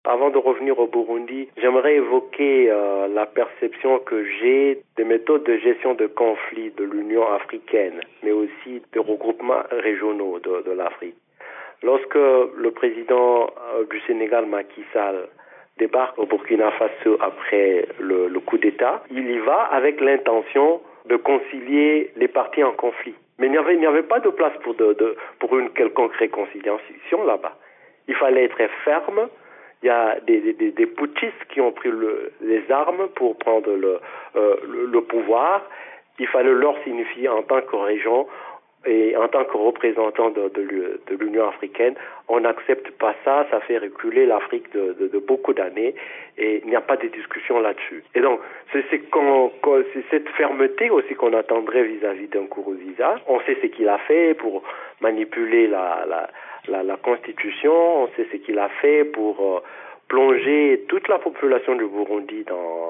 Avant de revenir au Burundi, j'aimerais évoquer la perception que j'ai des méthodes de gestion de conflits de l'Union africaine, mais aussi des regroupements régionaux de l'Afrique. Lorsque le président du Sénégal, Macky Sall, débarque au Burkina Faso après le coup d'État, il y va avec l'intention de concilier les parties en conflit. Mais il n'y avait pas de place pour une quelconque réconciliation là-bas. Il fallait être ferme. Il y a des putschistes qui ont pris les armes pour prendre le pouvoir. Il fallait leur signifier en tant que région et en tant que représentant de l'Union africaine, on n'accepte pas ça, ça fait reculer l'Afrique de beaucoup d'années et il n'y a pas de discussion là-dessus. Et donc, c'est cette fermeté aussi qu'on attendrait vis-à-vis d'un Nkurunziza. On sait ce qu'il a fait pour manipuler la Constitution, on sait ce qu'il a fait pour plonger toute la population du Burundi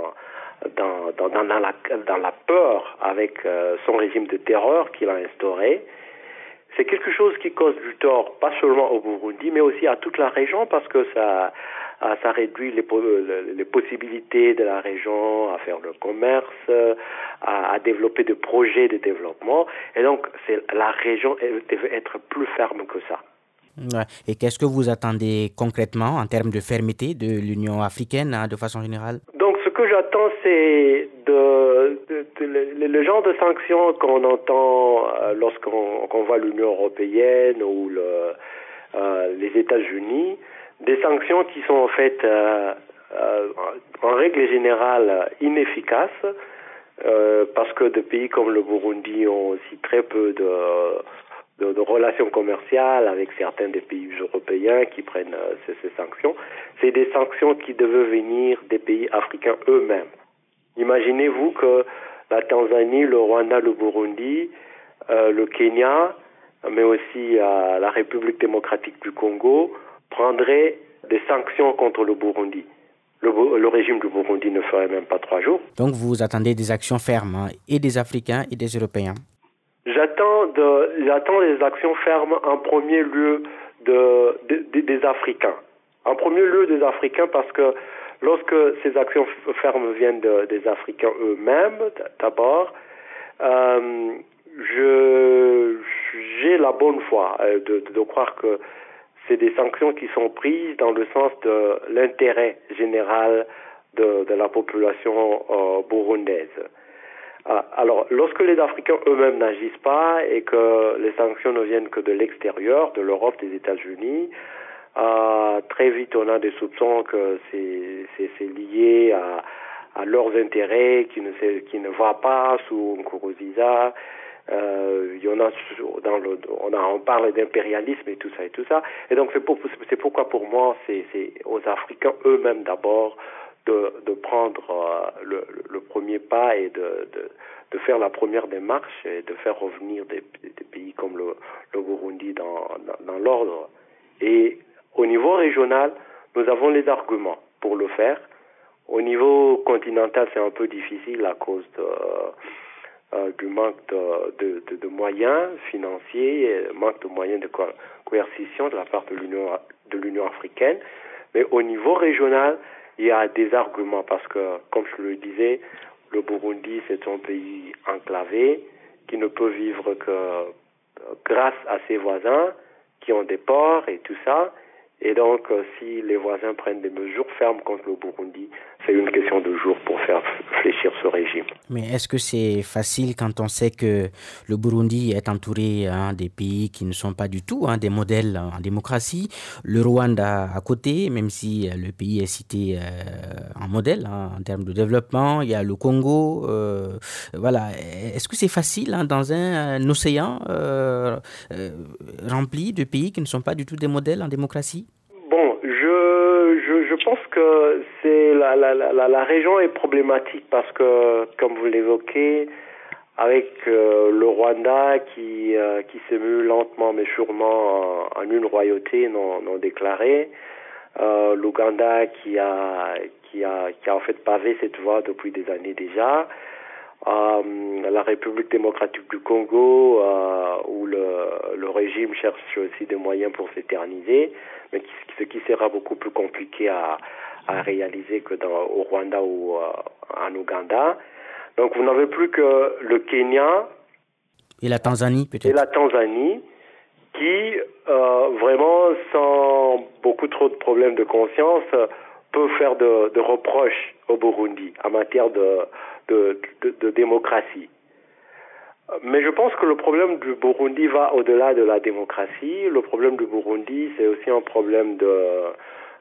dans la peur avec son régime de terreur qu'il a instauré. C'est quelque chose qui cause du tort, pas seulement au Burundi, mais aussi à toute la région, parce que ça réduit les possibilités de la région à faire le commerce, à développer des projets de développement. Et donc, la région devait être plus ferme que ça. Ouais. Et qu'est-ce que vous attendez concrètement en termes de fermeté de l'Union africaine, de façon générale? Donc, ce que j'attends, c'est le genre de sanctions qu'on entend lorsqu'on voit l'Union européenne ou les États-Unis, des sanctions qui sont en fait, en règle générale, inefficaces, parce que des pays comme le Burundi ont aussi très peu de relations commerciales avec certains des pays européens qui prennent ces sanctions. C'est des sanctions qui devaient venir des pays africains eux-mêmes. Imaginez-vous que la Tanzanie, le Rwanda, le Burundi, le Kenya, mais aussi la République démocratique du Congo prendraient des sanctions contre le Burundi. Le régime du Burundi ne ferait même pas 3 jours. Donc vous attendez des actions fermes, et des Africains et des Européens? J'attends des actions fermes en premier lieu des Africains. En premier lieu des Africains parce que lorsque ces actions fermes viennent des Africains eux-mêmes, d'abord, j'ai la bonne foi de croire que c'est des sanctions qui sont prises dans le sens de l'intérêt général de la population burundaise. Alors, lorsque les Africains eux-mêmes n'agissent pas et que les sanctions ne viennent que de l'extérieur, de l'Europe, des États-Unis, très vite on a des soupçons que c'est lié à leurs intérêts qui ne voient pas sous Nkurunziza. Il y en a on parle d'impérialisme et tout ça. Et donc c'est pourquoi pour moi c'est aux Africains eux-mêmes d'abord de prendre le premier pas et de faire la première démarche et de faire revenir des pays comme le Burundi dans l'ordre. Et au niveau régional, nous avons les arguments pour le faire. Au niveau continental, c'est un peu difficile à cause du manque de moyens financiers, manque de moyens de coercition de la part de l'Union africaine. Mais au niveau régional, il y a des arguments parce que, comme je le disais, le Burundi, c'est un pays enclavé qui ne peut vivre que grâce à ses voisins qui ont des ports et tout ça. Et donc, si les voisins prennent des mesures fermes contre le Burundi, c'est une question de jours pour faire fléchir ce régime. Mais est-ce que c'est facile quand on sait que le Burundi est entouré des pays qui ne sont pas du tout des modèles en démocratie? Le Rwanda à côté, même si le pays est cité en modèle en termes de développement, il y a le Congo. Voilà. Est-ce que c'est facile dans un océan rempli de pays qui ne sont pas du tout des modèles en démocratie? Bon, je pense que la région est problématique parce que, comme vous l'évoquez, avec le Rwanda qui s'émue lentement mais sûrement en une royauté non déclarée, l'Ouganda qui a en fait pavé cette voie depuis des années déjà. la République démocratique du Congo, où le régime cherche aussi des moyens pour s'éterniser, mais ce qui sera beaucoup plus compliqué à réaliser que au Rwanda ou en Ouganda. Donc vous n'avez plus que le Kenya et la Tanzanie peut-être. Et la Tanzanie qui, vraiment sans beaucoup trop de problèmes de conscience, peut faire de reproches au Burundi en matière de démocratie. Mais je pense que le problème du Burundi va au-delà de la démocratie. Le problème du Burundi, c'est aussi un problème de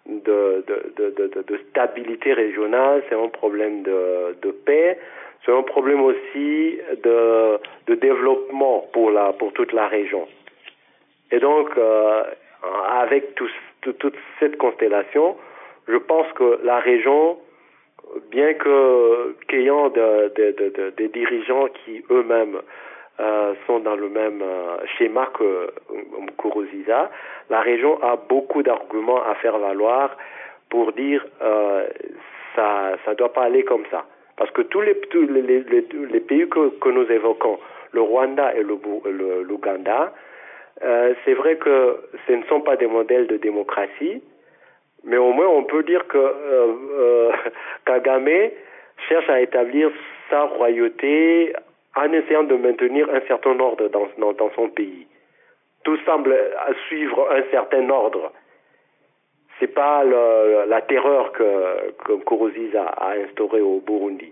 stabilité régionale, c'est un problème de paix, c'est un problème aussi de développement pour toute la région. Et donc, avec toute cette constellation, je pense que la région, bien qu'ayant des dirigeants qui eux-mêmes sont dans le même schéma que Nkurunziza, la région a beaucoup d'arguments à faire valoir pour dire ça doit pas aller comme ça. Parce que tous les pays que nous évoquons, le Rwanda et l'Ouganda, c'est vrai que ce ne sont pas des modèles de démocratie, mais au moins on peut dire que Kagame cherche à établir sa royauté en essayant de maintenir un certain ordre dans son pays. Tout semble suivre un certain ordre. C'est pas la terreur que Nkurunziza a instaurée au Burundi.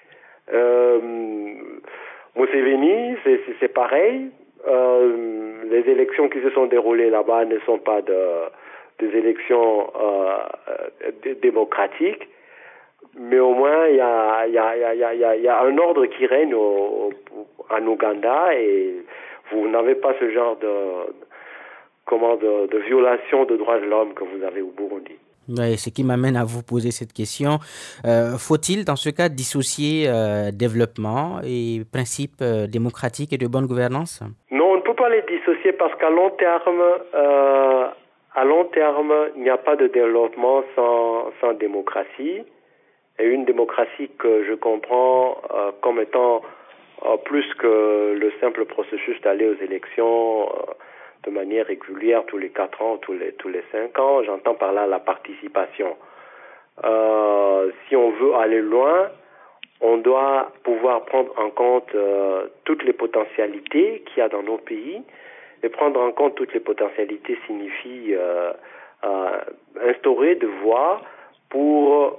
Museveni, c'est pareil. Les élections qui se sont déroulées là-bas ne sont pas des élections démocratiques, mais au moins il y a un ordre qui règne en Ouganda et vous n'avez pas ce genre de violation de droits de l'homme que vous avez au Burundi. Oui, ce qui m'amène à vous poser cette question. Faut-il, dans ce cas, dissocier développement et principes démocratiques et de bonne gouvernance? Non, on ne peut pas les dissocier parce qu'à long terme, il n'y a pas de développement sans démocratie. Et une démocratie que je comprends comme étant plus que le simple processus d'aller aux élections de manière régulière tous les 4 ans, tous les 5 ans. J'entends par là la participation. Si on veut aller loin, on doit pouvoir prendre en compte toutes les potentialités qu'il y a dans nos pays. Et prendre en compte toutes les potentialités signifie instaurer des voies pour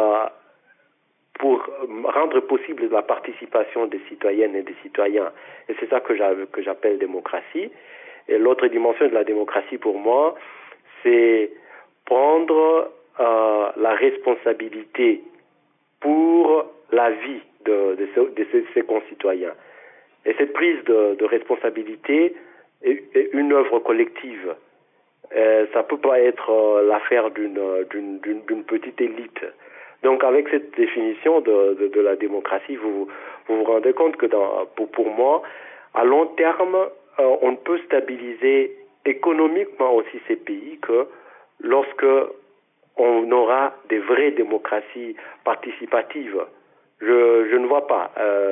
rendre possible la participation des citoyennes et des citoyens. Et c'est ça que j'appelle démocratie. Et l'autre dimension de la démocratie pour moi, c'est prendre la responsabilité pour la vie de ses concitoyens. Et cette prise de responsabilité est une œuvre collective. Ça peut pas être l'affaire d'une petite élite. Donc avec cette définition de la démocratie, vous vous rendez compte que pour moi, à long terme, on ne peut stabiliser économiquement aussi ces pays que lorsque on aura des vraies démocraties participatives. Je ne vois pas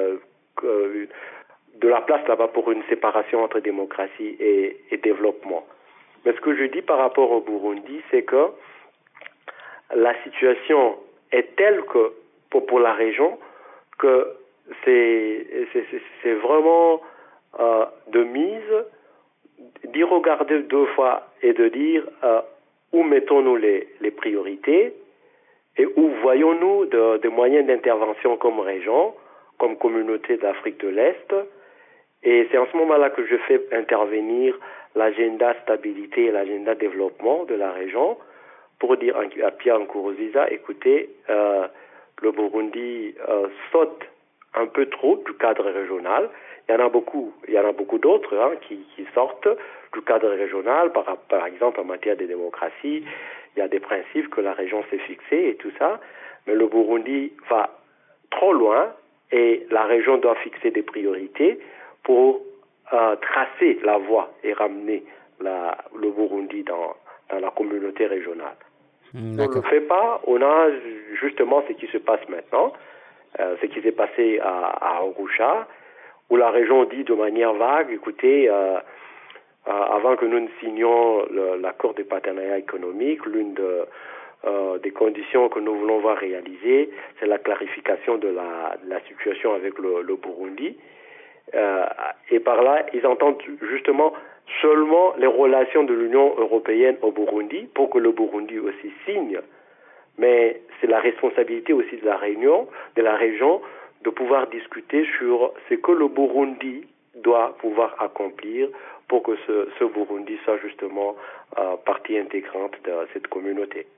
de la place là-bas pour une séparation entre démocratie et développement. Mais ce que je dis par rapport au Burundi, c'est que la situation est telle que pour la région que c'est vraiment de mise d'y regarder 2 fois et de dire où mettons-nous les priorités et où voyons-nous des moyens d'intervention comme région, comme communauté d'Afrique de l'Est. Et c'est en ce moment-là que je fais intervenir l'agenda stabilité et l'agenda développement de la région pour dire à Pierre Nkurunziza, écoutez, le Burundi saute un peu trop du cadre régional. Il y en a beaucoup d'autres qui sortent du cadre régional, par exemple en matière de démocratie. Il y a des principes que la région s'est fixés et tout ça, mais le Burundi va trop loin et la région doit fixer des priorités pour tracer la voie et ramener le Burundi dans la communauté régionale. On ne le fait pas, on a justement ce qui se passe maintenant, ce qui s'est passé à Arusha, où la région dit de manière vague, écoutez, avant que nous ne signions l'accord de partenariat économique, l'une des conditions que nous voulons voir réalisées, c'est la clarification de la situation avec le Burundi. Et par là, ils entendent justement seulement les relations de l'Union européenne au Burundi pour que le Burundi aussi signe. Mais c'est la responsabilité aussi de la région de pouvoir discuter sur ce que le Burundi doit pouvoir accomplir pour que ce Burundi soit justement partie intégrante de cette communauté.